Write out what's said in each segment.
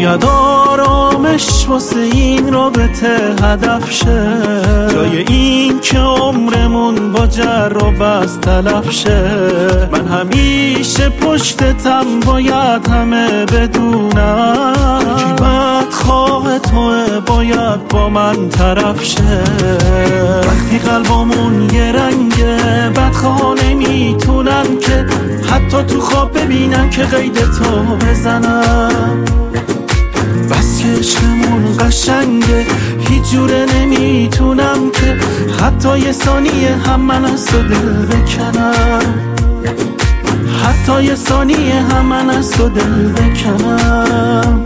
شاید آرامش واسه این رابطه هدف شه، جای این که عمرمون با جر و بس تلف شه. من همیشه پشتتم، باید همه بدونم کی بدخواه توه، باید با من طرف شه. وقتی قلبمون یه رنگه، بدخواه نمیتونن که حتی تو خواب ببینن که قید تو بزنم. بس که عشقمون قشنگه، هیچ جوره نمیتونم که حتی یه ثانیه هم من از تو دل بکنم، حتی یه ثانیه هم من از تو دل بکنم.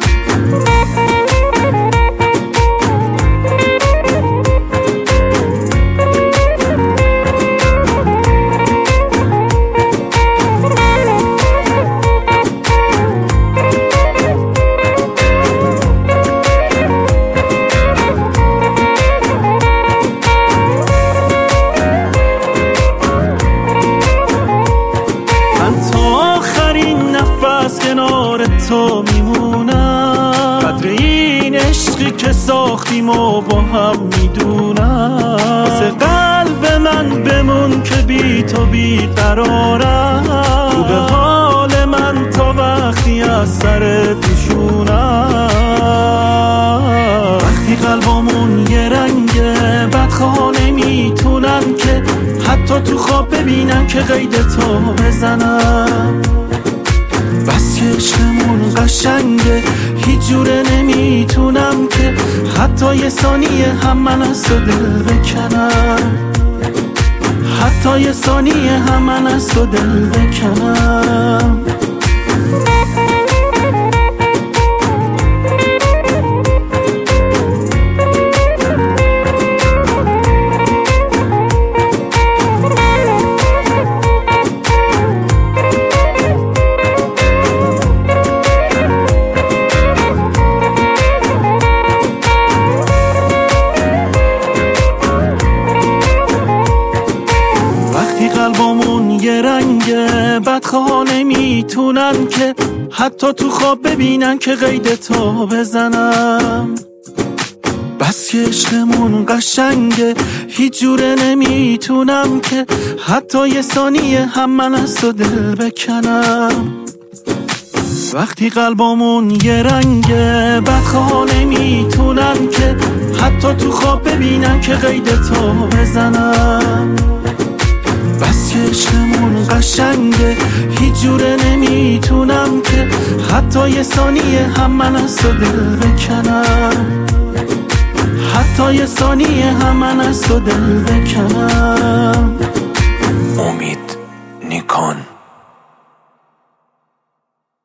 کنار تو میمونم، قدر این عشقی که ساختیم و با هم میدونم. واسه قلب من بمون که بی تو بیقرارم، تو به حال من تا وقتی از سر پیشونم. وقتی قلبمون یه رنگه، بدخواه نمیتونن که حتی تو خواب ببینن که قید تو بزنم. بس که عشقمون قشنگه، هیچ جوره نمیتونم که حتی یه ثانیه هم من از تو دل بکنم، حتی یه ثانیه هم من از تو دل بکنم. قلبمون یه رنگه، بدخواه نمیتونن که حتی تو خواب ببینن که قید تو بزنم. بس که عشقمون قشنگه، هیچ جوره نمیتونم که حتی یه ثانیه هم من از تو دل بکنم. وقتی قلبمون یه رنگه، بدخواه نمیتونن که حتی تو خواب ببینن که قید تو بزنم. بس که عشقمون قشنگه، هیچ جوره نمیتونم که حتی یه ثانیه هم من از تو دل بکنم، حتی یه ثانیه هم من از تو دل بکنم.